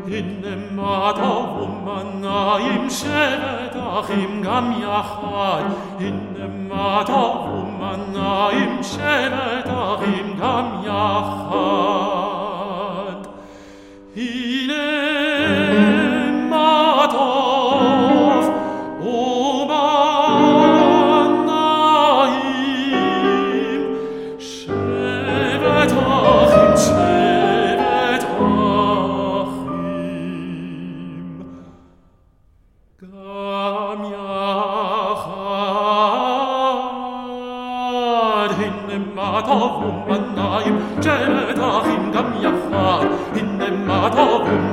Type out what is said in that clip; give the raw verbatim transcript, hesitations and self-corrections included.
הנה ומנעים שבטחים גם יחד, הנה ומנעים שבטחים גם יחד. הנה מה טוב ומנעים שבטחים שבט אחים גם יחד. הנה מה טוב ומנעים שבט אחים גם יחד, הנה מה טוב ומנעים